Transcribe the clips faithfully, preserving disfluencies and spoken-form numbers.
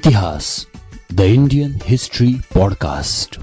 Itihas, the Indian History Podcast.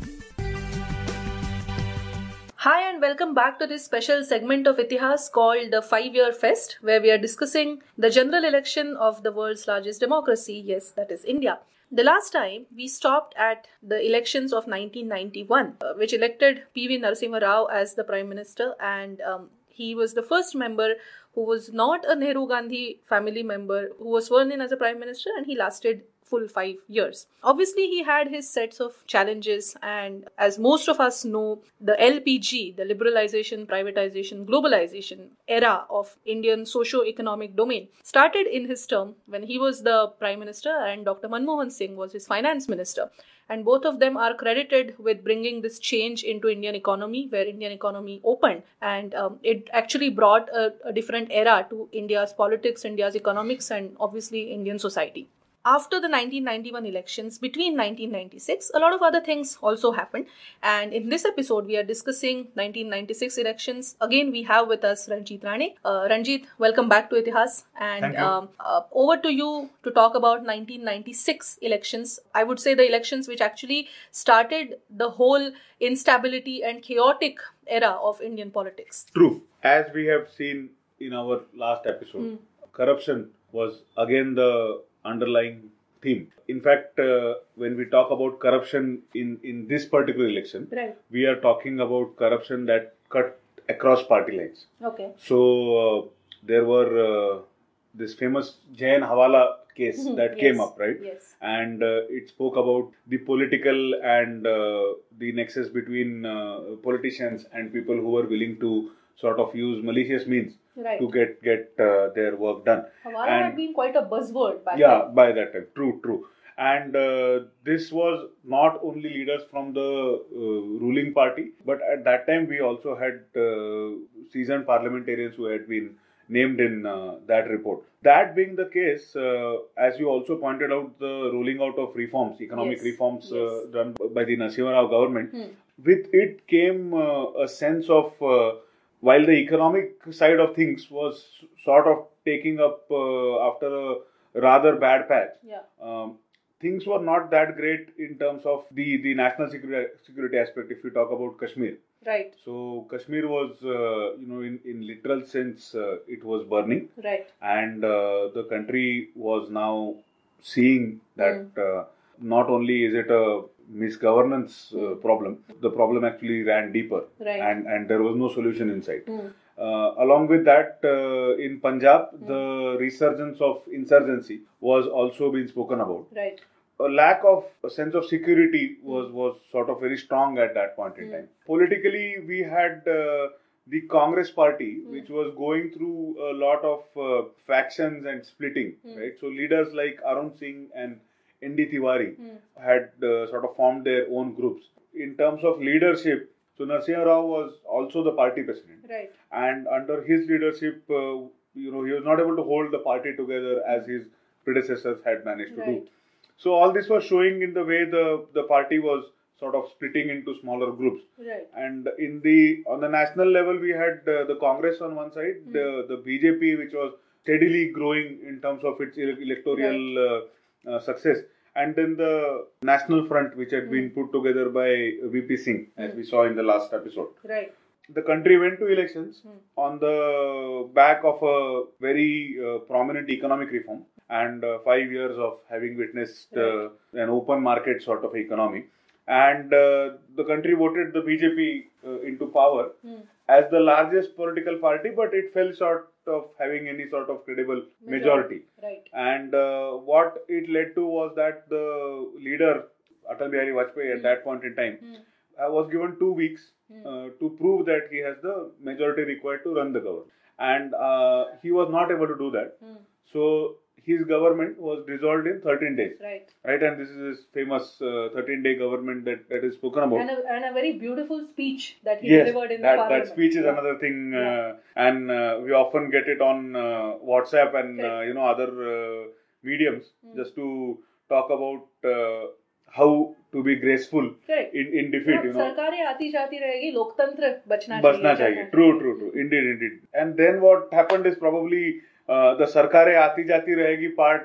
Hi and welcome back to this special segment of Itihas called the Five-Year Fest, where we are discussing the general election of the world's largest democracy, yes, that is India. The last time we stopped at the elections of nineteen ninety-one, uh, which elected P V Narasimha Rao as the Prime Minister, and um, he was the first member who was not a Nehru Gandhi family member who was sworn in as a Prime Minister, and he lasted full five years. Obviously, he had his sets of challenges, and as most of us know, the L P G, the liberalization, privatization, globalization era of Indian socio-economic domain started in his term when he was the Prime Minister and Doctor Manmohan Singh was his Finance Minister. And both of them are credited with bringing this change into Indian economy, where Indian economy opened. And um, it actually brought a, a different era to India's politics, India's economics, and obviously Indian society. After the nineteen ninety-one elections, between nineteen ninety-six, a lot of other things also happened. And in this episode, we are discussing nineteen ninety-six elections. Again, we have with us Ranjit Rane. Uh, Ranjit, welcome back to Itihas. And um, uh, over to you to talk about nineteen ninety-six elections. I would say the elections which actually started the whole instability and chaotic era of Indian politics. True. As we have seen in our last episode, mm. corruption was again the underlying theme. In fact, uh, when we talk about corruption in, in this particular election, right. we are talking about corruption that cut across party lines. Okay. So, uh, there were uh, this famous Jain Hawala case that yes. came up, right? Yes. And uh, it spoke about the political and uh, the nexus between uh, politicians and people who were willing to sort of use malicious means right. to get get uh, their work done. Hawala and, had been quite a buzzword back yeah, then. by that time. True, true. And uh, this was not only leaders from the uh, ruling party, but at that time we also had uh, seasoned parliamentarians who had been named in uh, that report. That being the case, uh, as you also pointed out, the rolling out of reforms, economic yes. reforms yes. uh, done by the Narasimha Rao government, hmm. with it came uh, a sense of uh, while the economic side of things was sort of taking up uh, after a rather bad patch, yeah. um, things were not that great in terms of the, the national security, security aspect if you talk about Kashmir. Right. So Kashmir was, uh, you know, in, in literal sense, uh, it was burning. Right. And uh, the country was now seeing that mm. uh, not only is it a misgovernance uh, problem, the problem actually ran deeper, right. and, and there was no solution in sight. Mm. Uh, along with that, uh, in Punjab, mm. the resurgence of insurgency was also being spoken about. Right. A lack of a sense of security was, mm. was sort of very strong at that point in mm. time. Politically, we had uh, the Congress party, mm. which was going through a lot of uh, factions and splitting, mm. right? So leaders like Arun Singh and N D Tiwari mm. had uh, sort of formed their own groups. In terms of leadership, so Narasimha Rao was also the party president. Right. And under his leadership, uh, you know, he was not able to hold the party together as his predecessors had managed to right. do. So all this was showing in the way the, the party was sort of splitting into smaller groups. Right. And in the on the national level, we had uh, the Congress on one side, mm. the, the B J P, which was steadily growing in terms of its electoral right. uh, uh, success. And then the National Front, which had mm. been put together by V P Singh, as mm. we saw in the last episode. Right. The country went to elections mm. on the back of a very uh, prominent economic reform and uh, five years of having witnessed uh, an open market sort of economy. And uh, the country voted the B J P uh, into power mm. as the largest political party, but it fell short of having any sort of credible majority. majority. Right. And uh, what it led to was that the leader, Atal Bihari Vajpayee, mm. at that point in time, mm. uh, was given two weeks mm. uh, to prove that he has the majority required to run the government. And uh, he was not able to do that. Mm. So his government was dissolved in thirteen days. Right. Right. And this is his famous uh, thirteen-day government that, that is spoken about. And a, and a very beautiful speech that he yes, delivered in that, the parliament. that speech is yeah. another thing. Yeah. Uh, and uh, we often get it on uh, WhatsApp and, uh, you know, other uh, mediums mm. just to talk about uh, how to be graceful Correct. in, in defeat, you know. सरकारें आती जाती रहेगी, लोकतंत्र बचना चाहिए. बचना चाहिए. True, true, true. Indeed, indeed. And then what happened is probably uh, the sarkarein aati jati rahegi part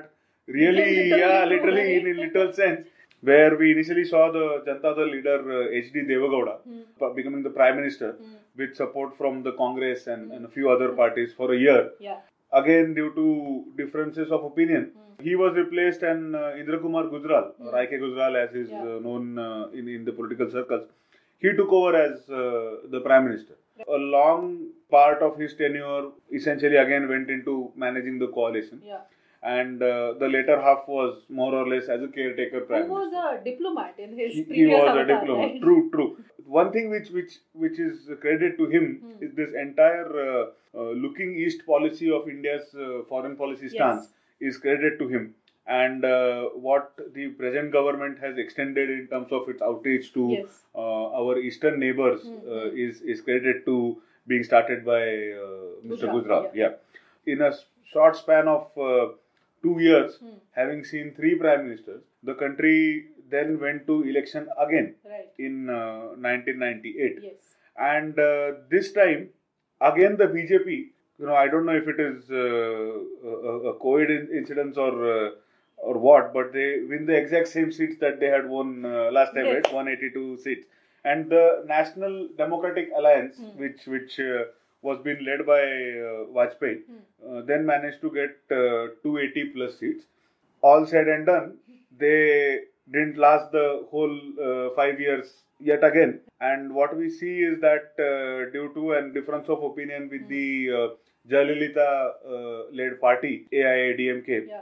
really, Literally yeah, true, literally right? in a literal sense, where we initially saw the Janata Dal leader uh, H D Devagowda Hmm. p- becoming the prime minister Hmm. with support from the Congress and, Hmm. and a few other parties for a year. Yeah. Again, due to differences of opinion, Hmm. he was replaced, and uh, Indra Kumar Gujral, or Hmm. I K Gujral as is Yeah. uh, known uh, in, in the political circles, he took over as uh, the prime minister. A long part of his tenure essentially again went into managing the coalition. Yeah. And uh, the later half was more or less as a caretaker prime Who was minister. a diplomat in his He, he previous was a avatar, diplomat. right? True, true. One thing which which which is credit to him Hmm. is this entire uh, uh, looking east policy of India's uh, foreign policy stance Yes. is credit to him. And uh, what the present government has extended in terms of its outreach to Yes. uh, our eastern neighbors Hmm, uh, hmm. is is credit to being started by uh, Mister Gujral, Gujral. yeah. Yeah. In a s- short span of uh, two years, Hmm. having seen three prime ministers, the country then went to election again Right. in uh, nineteen ninety-eight. Yes. And uh, this time, again the B J P, you know, I don't know if it is uh, a, a coincidence or uh, or what, but they win the exact same seats that they had won uh, last time, Yes. right? one hundred eighty-two seats. And the National Democratic Alliance, Hmm. which which uh, was being led by uh, Vajpayee, Hmm. uh, then managed to get uh, two hundred eighty plus seats. All said and done, they didn't last the whole uh, five years yet again. And what we see is that uh, due to a difference of opinion with Hmm. the uh, Jayalalitha uh, led party, A I A D M K, Yeah.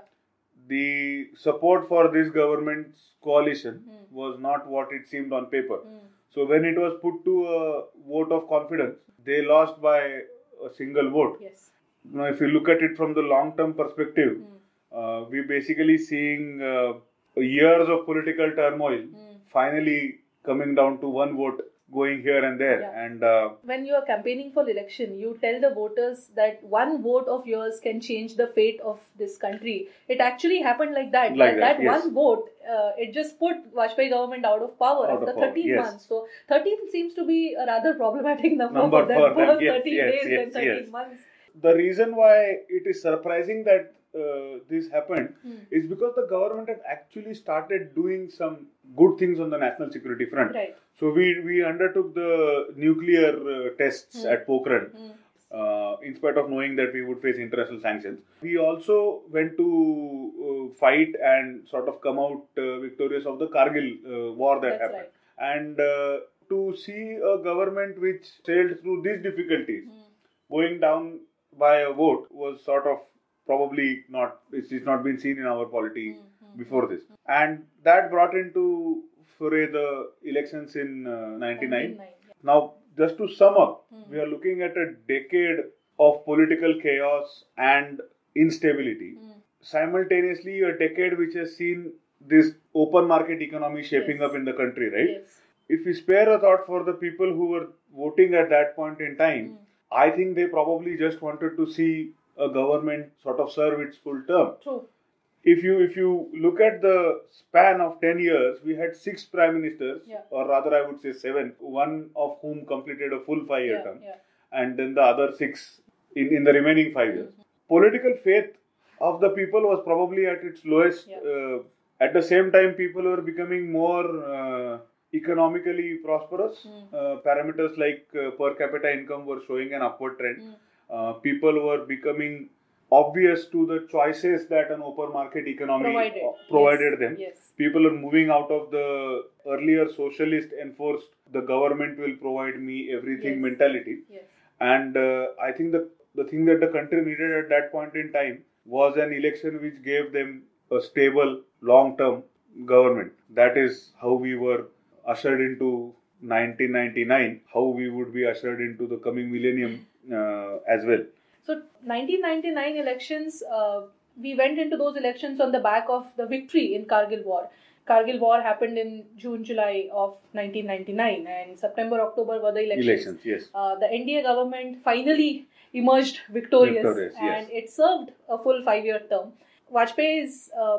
the support for this government's coalition Hmm. was not what it seemed on paper. Hmm. So when it was put to a vote of confidence, they lost by a single vote. Yes. Now, if you look at it from the long-term perspective, Hmm. uh, we're basically seeing uh, years of political turmoil Hmm. finally coming down to one vote going here and there. Yeah. And uh, When you are campaigning for election, you tell the voters that one vote of yours can change the fate of this country. It actually happened like that. Like that, that yes. one vote, uh, it just put Vajpayee government out of power Out after of power, thirteen yes. months. So thirteen seems to be a rather problematic number, Number for them. for them, First yes, thirteen yes, days, yes, then thirteen yes. months. the reason why it is surprising that uh, this happened Hmm. is because the government has actually started doing some good things on the national security front. Right. So we, we undertook the nuclear uh, tests Hmm. at Pokhran. Hmm. Uh, in spite of knowing that we would face international sanctions. We also went to uh, fight and sort of come out uh, victorious of the Kargil uh, war that That's happened. right. And uh, to see a government which sailed through these difficulties, Hmm. going down by a vote was sort of probably not, it's, it's not been seen in our polity Hmm. Hmm. before this. And that brought into foray the elections in uh, ninety-nine. ninety-nine, yeah. Now, just to sum up, Hmm. we are looking at a decade of political chaos and instability. Hmm. Simultaneously, a decade which has seen this open market economy shaping Yes. up in the country, right? Yes. If we spare a thought for the people who were voting at that point in time, Hmm. I think they probably just wanted to see a government sort of serve its full term. True. If you if you look at the span of ten years, we had six prime ministers, Yeah. or rather I would say seven, one of whom completed a full five-year Yeah. term, Yeah. and then the other six in, in the remaining five years. Mm-hmm. Political faith of the people was probably at its lowest. Yeah. Uh, at the same time, people were becoming more uh, economically prosperous. Mm. Uh, parameters like uh, per capita income were showing an upward trend. Mm. Uh, people were becoming obvious to the choices that an open market economy Provided. uh, provided Yes. them. Yes. People are moving out of the earlier socialist enforced, the government will provide me everything Yes. mentality. Yes. And uh, I think the, the thing that the country needed at that point in time was an election which gave them a stable, long-term government. That is how we were ushered into nineteen ninety-nine, how we would be ushered into the coming millennium uh, as well. So nineteen ninety-nine elections, uh, we went into those elections on the back of the victory in Kargil War. Kargil War happened in June, July of nineteen ninety-nine, and September, October were the elections. Elections, yes. Uh, the N D A government finally emerged victorious, Victorious, yes. and it served a full five-year term. Vajpayee's uh,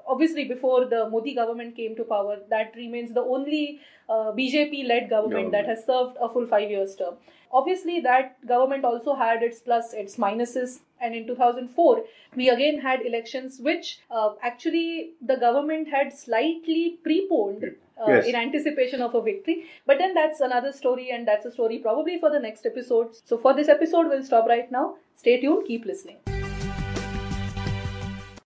obviously before the Modi government came to power, that remains the only uh, B J P-led government that has served a full five years term. Obviously, that government also had its plus, its minuses. And in two thousand four, we again had elections which uh, actually the government had slightly preponed uh, Yes. in anticipation of a victory. But then that's another story, and that's a story probably for the next episode. So for this episode, we'll stop right now. Stay tuned, keep listening.